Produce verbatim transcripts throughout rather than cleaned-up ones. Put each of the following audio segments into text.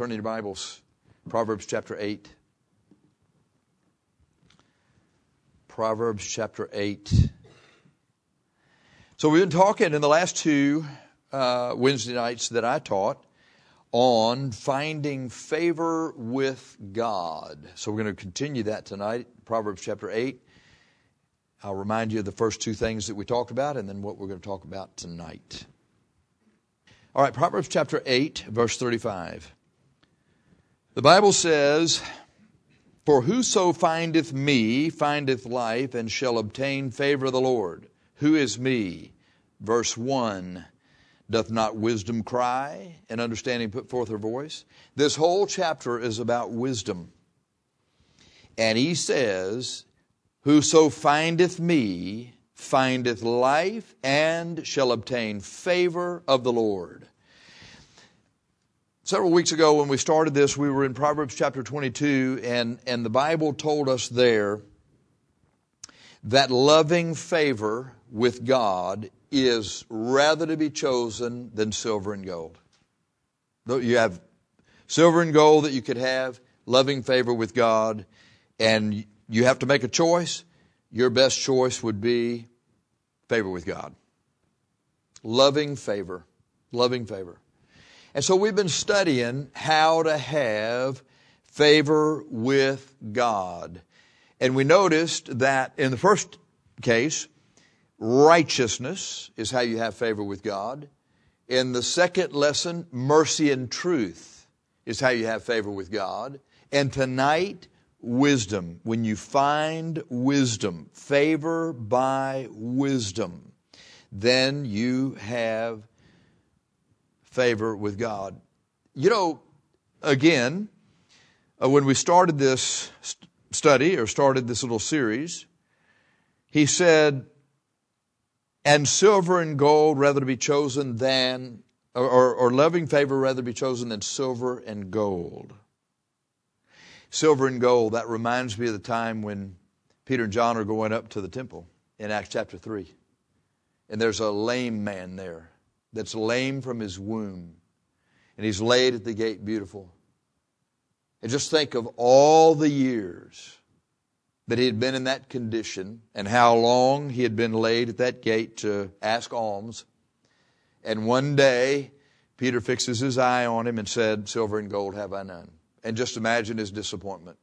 Turn in your Bibles. Proverbs chapter eight. Proverbs chapter eight. So we've been talking in the last two uh, Wednesday nights that I taught on finding favor with God. So we're going to continue that tonight, Proverbs chapter eight. I'll remind you of the first two things that we talked about and then what we're going to talk about tonight. All right, Proverbs chapter eight, verse thirty-five. The Bible says, "For whoso findeth me findeth life, and shall obtain favor of the Lord." Who is me? Verse one. "Doth not wisdom cry, and understanding put forth her voice?" This whole chapter is about wisdom. And he says, "Whoso findeth me findeth life, and shall obtain favor of the Lord." Several weeks ago when we started this, we were in Proverbs chapter twenty-two, and, and the Bible told us there that loving favor with God is rather to be chosen than silver and gold. You have silver and gold that you could have, loving favor with God, and you have to make a choice. Your best choice would be favor with God. Loving favor. Loving favor. And so we've been studying how to have favor with God. And we noticed that in the first case, righteousness is how you have favor with God. In the second lesson, mercy and truth is how you have favor with God. And tonight, wisdom. When you find wisdom, favor by wisdom, then you have favor with God. You know, again, uh, when we started this st- study or started this little series, he said, "And silver and gold rather to be chosen than, or, or, or loving favor rather to be chosen than silver and gold." Silver and gold, that reminds me of the time when Peter and John are going up to the temple in Acts chapter three. And there's a lame man there that's lame from his womb. And he's laid at the gate beautiful. And just think of all the years that he had been in that condition and how long he had been laid at that gate to ask alms. And one day, Peter fixes his eye on him and said, "Silver and gold have I none." And just imagine his disappointment.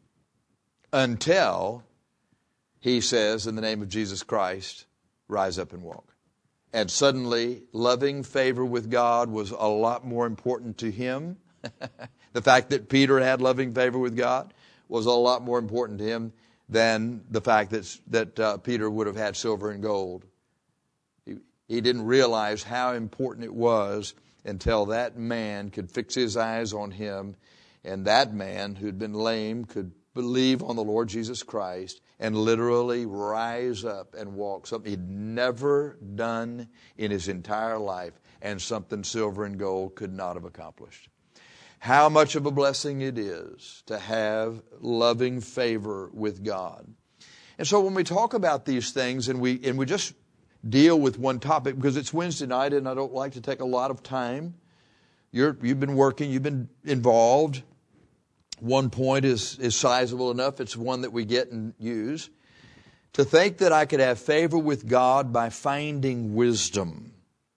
Until he says, "In the name of Jesus Christ, rise up and walk." And suddenly, loving favor with God was a lot more important to him. The fact that Peter had loving favor with God was a lot more important to him than the fact that, that uh, Peter would have had silver and gold. He, he didn't realize how important it was until that man could fix his eyes on him, and that man who'd been lame could believe on the Lord Jesus Christ and literally rise up and walk, something he'd never done in his entire life, and something silver and gold could not have accomplished. How much of a blessing it is to have loving favor with God. And so when we talk about these things and we and we just deal with one topic, because it's Wednesday night and I don't like to take a lot of time. You're, you've been working, you've been involved. One point is, is sizable enough. It's one that we get and use. To think that I could have favor with God by finding wisdom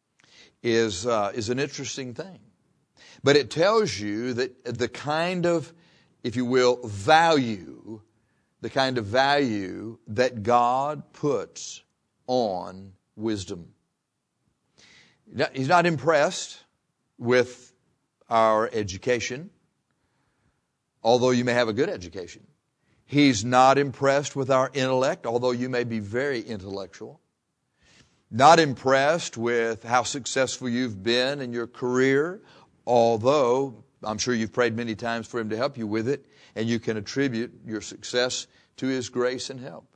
is uh, is an interesting thing. But it tells you that the kind of, if you will, value, the kind of value that God puts on wisdom. He's not impressed with our education, although you may have a good education. He's not impressed with our intellect, although you may be very intellectual. Not impressed with how successful you've been in your career, although I'm sure you've prayed many times for Him to help you with it, and you can attribute your success to His grace and help.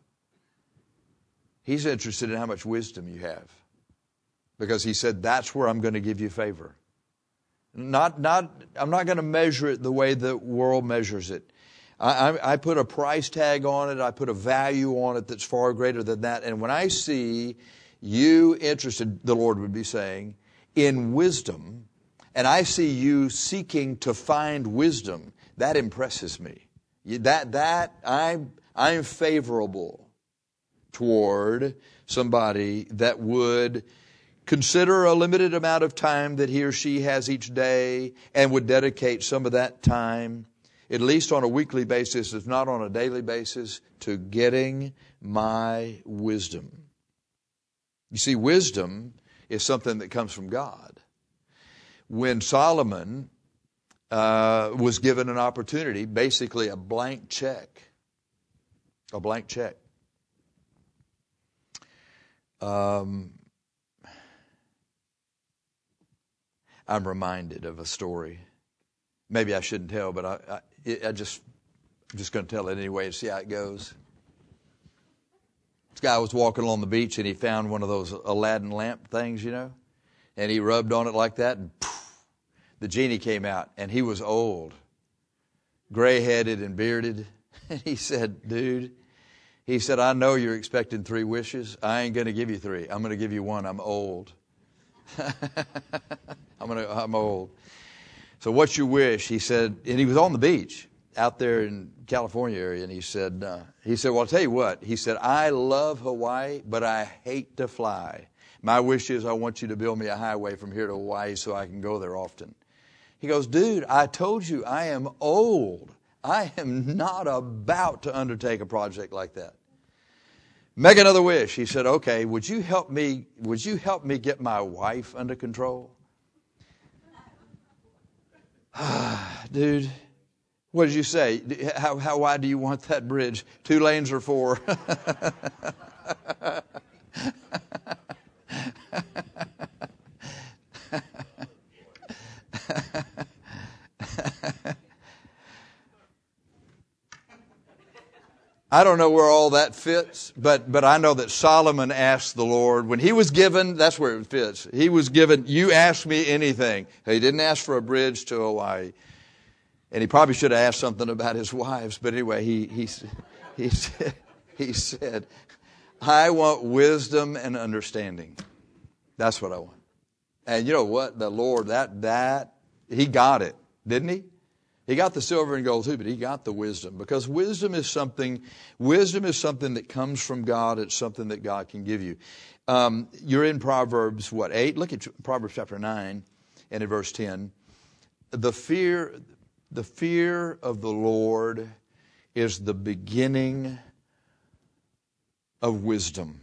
He's interested in how much wisdom you have, because He said, that's where I'm going to give you favor. Not, not, I'm not going to measure it the way the world measures it. I, I, I put a price tag on it. I put a value on it that's far greater than that. And when I see you interested, the Lord would be saying, in wisdom and I see you seeking to find wisdom, that impresses me. That, that, I'm, I'm favorable toward somebody that would consider a limited amount of time that he or she has each day and would dedicate some of that time, at least on a weekly basis, if not on a daily basis, to getting my wisdom. You see, wisdom is something that comes from God. When Solomon uh, was given an opportunity, basically a blank check, a blank check, um, I'm reminded of a story. Maybe I shouldn't tell, but I, I, I just, I'm just going to tell it anyway and see how it goes. This guy was walking along the beach and he found one of those Aladdin lamp things, you know, and he rubbed on it like that, and poof, the genie came out, and he was old, gray-headed and bearded. And he said, dude, he said, I know you're expecting three wishes. I ain't going to give you three. I'm going to give you one. I'm old. I'm gonna, I'm old. So what's your wish? He said, and he was on the beach out there in California area, and he said, uh, he said, well, I'll tell you what. He said, I love Hawaii, but I hate to fly. My wish is I want you to build me a highway from here to Hawaii so I can go there often. He goes, dude, I told you I am old. I am not about to undertake a project like that. Make another wish. He said, okay, would you help me, would you help me get my wife under control? Dude, what did you say? How, how wide do you want that bridge? Two lanes or four? I don't know where all that fits, but, but I know that Solomon asked the Lord, when he was given, that's where it fits. He was given, you ask me anything. He didn't ask for a bridge to Hawaii. And he probably should have asked something about his wives, but anyway, he, he, he, said, he said, I want wisdom and understanding. That's what I want. And you know what? The Lord, that, that, he got it, didn't he? He got the silver and gold too, but he got the wisdom, because wisdom is something, wisdom is something that comes from God. It's something that God can give you. Um, you're in Proverbs, what, eight? Look at Proverbs chapter nine and in verse ten. The fear, the fear of the Lord is the beginning of wisdom.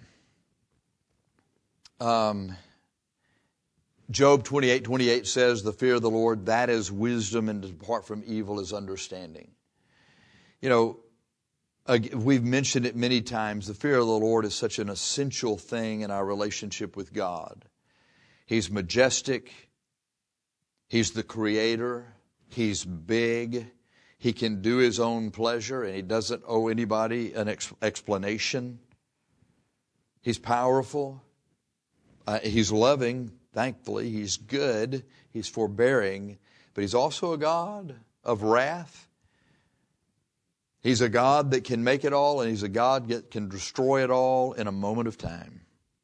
Um, Job twenty-eight twenty-eight says, the fear of the Lord, that is wisdom, and to depart from evil is understanding. You know, we've mentioned it many times. The fear of the Lord is such an essential thing in our relationship with God. He's majestic. He's the creator. He's big. He can do his own pleasure, and he doesn't owe anybody an ex- explanation. He's powerful. Uh, he's loving. Thankfully, he's good, he's forbearing, but he's also a God of wrath. He's a God that can make it all, and he's a God that can destroy it all in a moment of time.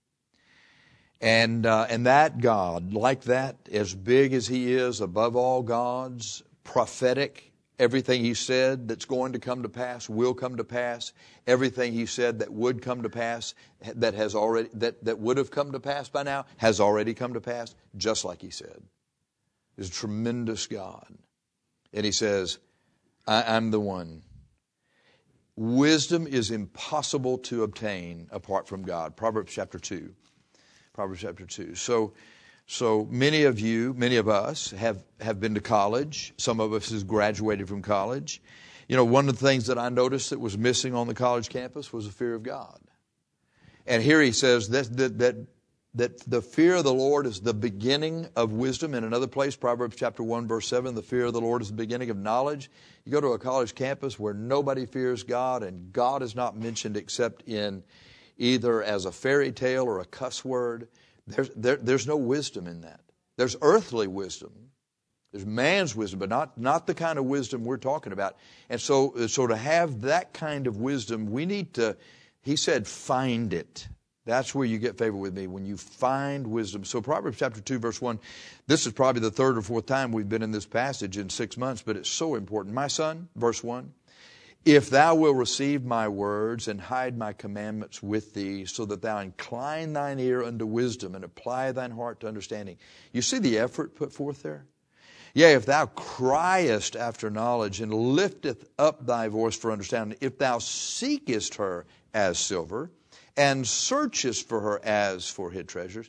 And uh, and that God, like that, as big as he is, above all gods, prophetic, everything he said that's going to come to pass will come to pass. Everything he said that would come to pass, that has already that, that would have come to pass by now, has already come to pass, just like he said. He's a tremendous God. And he says, I, I'm the one. Wisdom is impossible to obtain apart from God. Proverbs chapter two. Proverbs chapter two. So So many of you, many of us have, have been to college. Some of us has graduated from college. You know, one of the things that I noticed that was missing on the college campus was the fear of God. And here he says that, that, that, that the fear of the Lord is the beginning of wisdom. In another place, Proverbs chapter one, verse seven, the fear of the Lord is the beginning of knowledge. You go to a college campus where nobody fears God, and God is not mentioned except in either as a fairy tale or a cuss word. There's, there, there's no wisdom in that. There's earthly wisdom. There's man's wisdom, but not, not the kind of wisdom we're talking about. And so, so to have that kind of wisdom, we need to, he said, find it. That's where you get favor with me, when you find wisdom. So Proverbs chapter two, verse one, this is probably the third or fourth time we've been in this passage in six months, but it's so important. My son, verse one, if thou wilt receive my words and hide my commandments with thee, so that thou incline thine ear unto wisdom and apply thine heart to understanding. You see the effort put forth there? Yea, if thou criest after knowledge and lifteth up thy voice for understanding, if thou seekest her as silver and searchest for her as for hid treasures,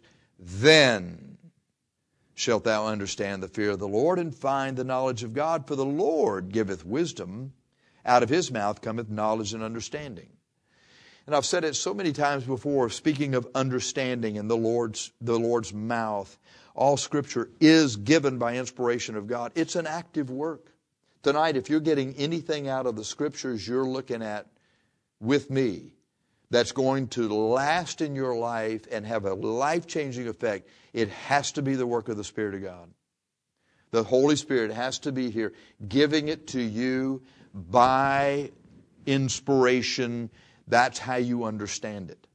then shalt thou understand the fear of the Lord and find the knowledge of God. For the Lord giveth wisdom. Out of his mouth cometh knowledge and understanding. And I've said it so many times before, speaking of understanding in the Lord's, the Lord's mouth. All Scripture is given by inspiration of God. It's an active work. Tonight, if you're getting anything out of the Scriptures you're looking at with me that's going to last in your life and have a life-changing effect, it has to be the work of the Spirit of God. The Holy Spirit has to be here giving it to you by inspiration. That's how you understand it.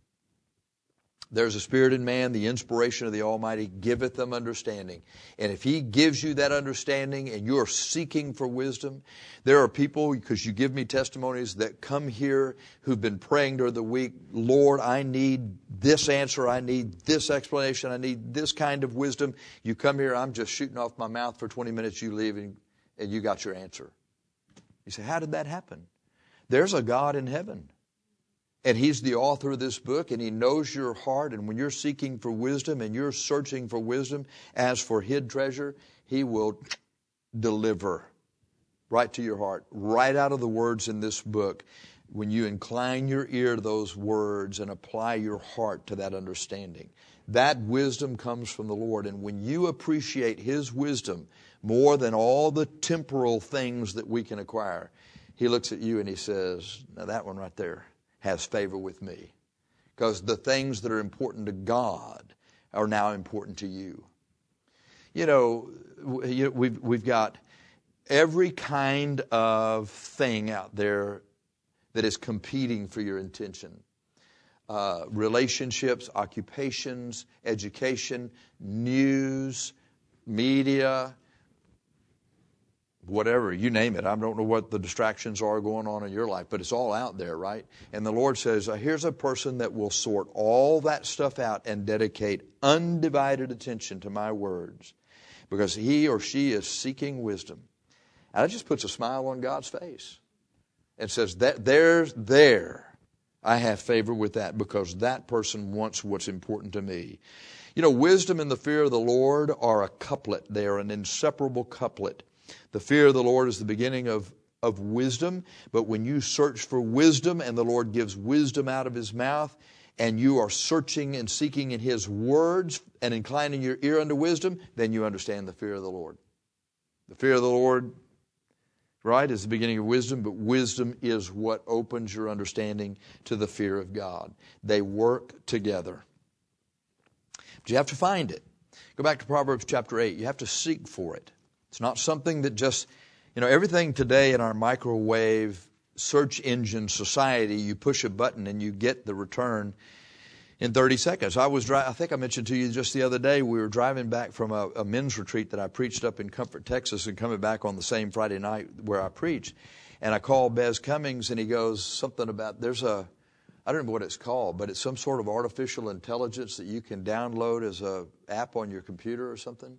There's a spirit in man, the inspiration of the Almighty giveth them understanding. And if He gives you that understanding and you're seeking for wisdom, there are people, because you give me testimonies, that come here who've been praying during the week, Lord, I need this answer, I need this explanation, I need this kind of wisdom. You come here, I'm just shooting off my mouth for twenty minutes, you leave and, and you got your answer. You say, how did that happen? There's a God in heaven. And He's the author of this book, and He knows your heart. And when you're seeking for wisdom and you're searching for wisdom as for hid treasure, He will deliver right to your heart, right out of the words in this book. When you incline your ear to those words and apply your heart to that understanding, that wisdom comes from the Lord. And when you appreciate His wisdom more than all the temporal things that we can acquire, He looks at you and He says, now that one right there has favor with me. Because the things that are important to God are now important to you. You know, we've, we've got every kind of thing out there that is competing for your attention. Uh, relationships, occupations, education, news, media, whatever, you name it. I don't know what the distractions are going on in your life, but it's all out there, right? And the Lord says, here's a person that will sort all that stuff out and dedicate undivided attention to my words, because he or she is seeking wisdom. And that just puts a smile on God's face and says, that there's there. I have favor with that because that person wants what's important to me. You know, wisdom and the fear of the Lord are a couplet. They are an inseparable couplet. The fear of the Lord is the beginning of, of wisdom, but when you search for wisdom and the Lord gives wisdom out of His mouth, and you are searching and seeking in His words and inclining your ear unto wisdom, then you understand the fear of the Lord. The fear of the Lord, right, is the beginning of wisdom, but wisdom is what opens your understanding to the fear of God. They work together. But you have to find it. Go back to Proverbs chapter eight. You have to seek for it. It's not something that just, you know, everything today in our microwave search engine society, you push a button and you get the return in thirty seconds. I was dri- I think I mentioned to you just the other day, we were driving back from a, a men's retreat that I preached up in Comfort, Texas, and coming back on the same Friday night where I preached. And I called Bez Cummings and he goes something about, there's a, I don't remember what it's called, but it's some sort of artificial intelligence that you can download as a app on your computer or something.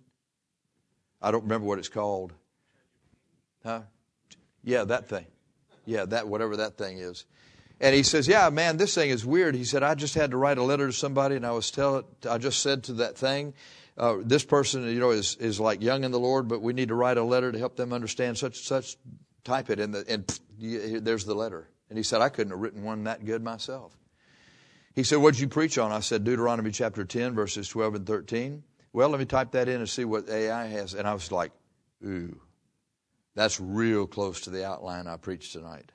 I don't remember what it's called. Huh? Yeah, that thing. Yeah, that whatever that thing is. And he says, yeah, man, this thing is weird. He said, I just had to write a letter to somebody, and I was tell it, I just said to that thing, uh, this person, you know, is, is like young in the Lord, but we need to write a letter to help them understand such and such. Type it, in the, and pff, there's the letter. And he said, I couldn't have written one that good myself. He said, what did you preach on? I said, Deuteronomy chapter ten, verses twelve and thirteen. Well, let me type that in and see what A I has. And I was like, ooh, that's real close to the outline I preached tonight.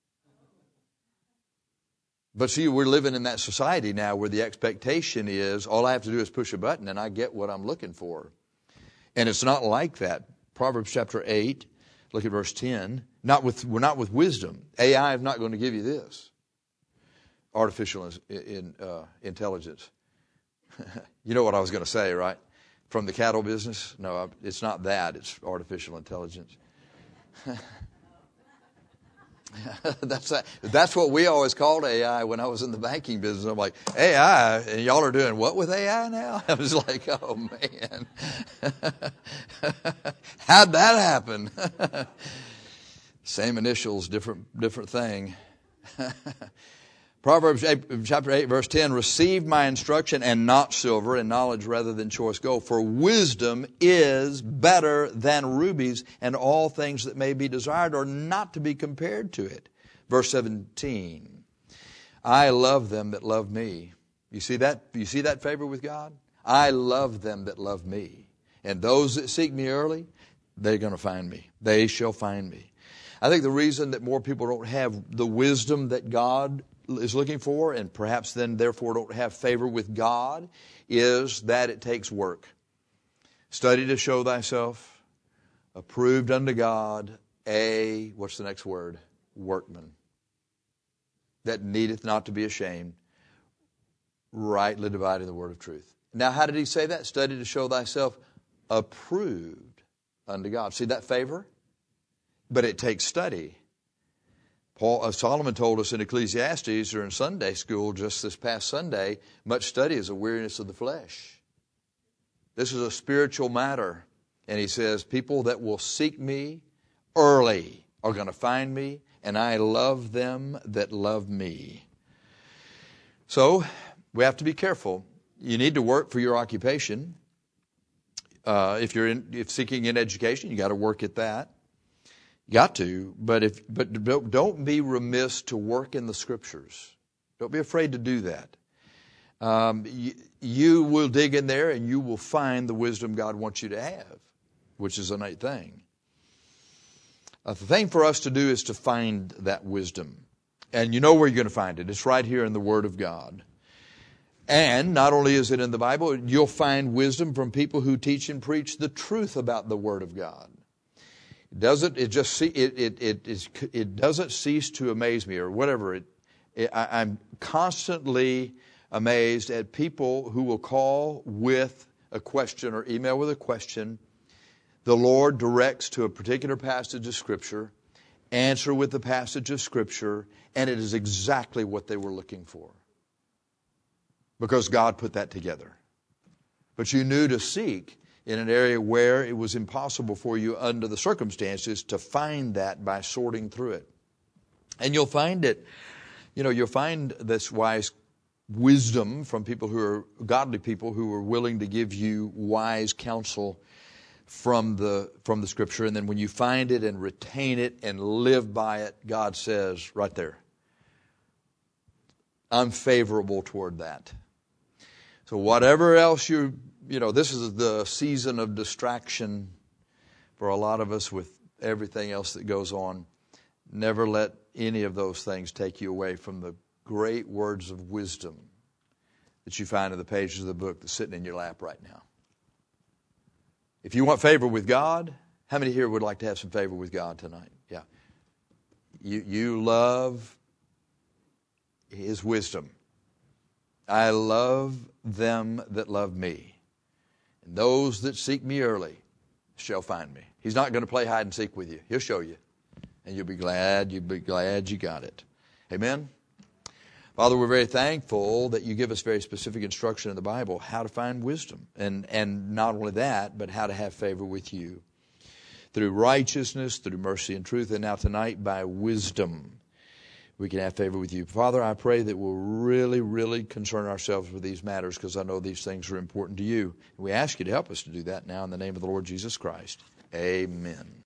But see, we're living in that society now where the expectation is all I have to do is push a button and I get what I'm looking for. And it's not like that. Proverbs chapter eight, look at verse ten. Not with, we're not with wisdom. A I is not going to give you this. artificial in, in, uh, intelligence. You know what I was going to say, right? From the cattle business? No, it's not that. It's artificial intelligence. that's a, that's what we always called A I when I was in the banking business. I'm like, A I? And y'all are doing what with A I now? I was like, oh, man. How'd that happen? Same initials, different different thing. Proverbs eight, chapter eight, verse ten, receive my instruction and not silver, and knowledge rather than choice gold. For wisdom is better than rubies, and all things that may be desired are not to be compared to it. Verse seventeen, I love them that love me. You see that? You see that favor with God? I love them that love me. And those that seek me early, they're going to find me. They shall find me. I think the reason that more people don't have the wisdom that God is looking for, and perhaps then therefore don't have favor with God, is that it takes work. Study to show thyself approved unto God, a, what's the next word? Workman. That needeth not to be ashamed, rightly dividing the word of truth. Now, how did he say that? Study to show thyself approved unto God. See that favor? But it takes study. Paul, uh, Solomon told us in Ecclesiastes or in Sunday school just this past Sunday, much study is a weariness of the flesh. This is a spiritual matter. And he says, people that will seek me early are going to find me, and I love them that love me. So we have to be careful. You need to work for your occupation. Uh, if you're in, if seeking in education, you got to work at that. Got to, but if but don't be remiss to work in the Scriptures. Don't be afraid to do that. Um, you, you will dig in there and you will find the wisdom God wants you to have, which is a neat thing. Uh, the thing for us to do is to find that wisdom. And you know where you're going to find it. It's right here in the Word of God. And not only is it in the Bible, you'll find wisdom from people who teach and preach the truth about the Word of God. It doesn't it just see it it it is it doesn't cease to amaze me or whatever it, it I, I'm constantly amazed at people who will call with a question or email with a question. The Lord directs to a particular passage of Scripture, answer with the passage of Scripture, and it is exactly what they were looking for. Because God put that together. But you knew to seek in an area where it was impossible for you under the circumstances to find that by sorting through it. And you'll find it, you know, you'll find this wise wisdom from people who are godly people who are willing to give you wise counsel from the from the Scripture. And then when you find it and retain it and live by it, God says right there, I'm favorable toward that. So whatever else you You know, this is the season of distraction for a lot of us with everything else that goes on. Never let any of those things take you away from the great words of wisdom that you find in the pages of the book that's sitting in your lap right now. If you want favor with God, how many here would like to have some favor with God tonight? Yeah. You, you love His wisdom. I love them that love me. And those that seek me early shall find me. He's not going to play hide and seek with you. He'll show you. And you'll be glad, you'll be glad you got it. Amen? Father, we're very thankful that you give us very specific instruction in the Bible how to find wisdom. And, and not only that, but how to have favor with you. Through righteousness, through mercy and truth, and now tonight by wisdom. We can have favor with you. Father, I pray that we'll really, really concern ourselves with these matters because I know these things are important to you. And we ask you to help us to do that now in the name of the Lord Jesus Christ. Amen.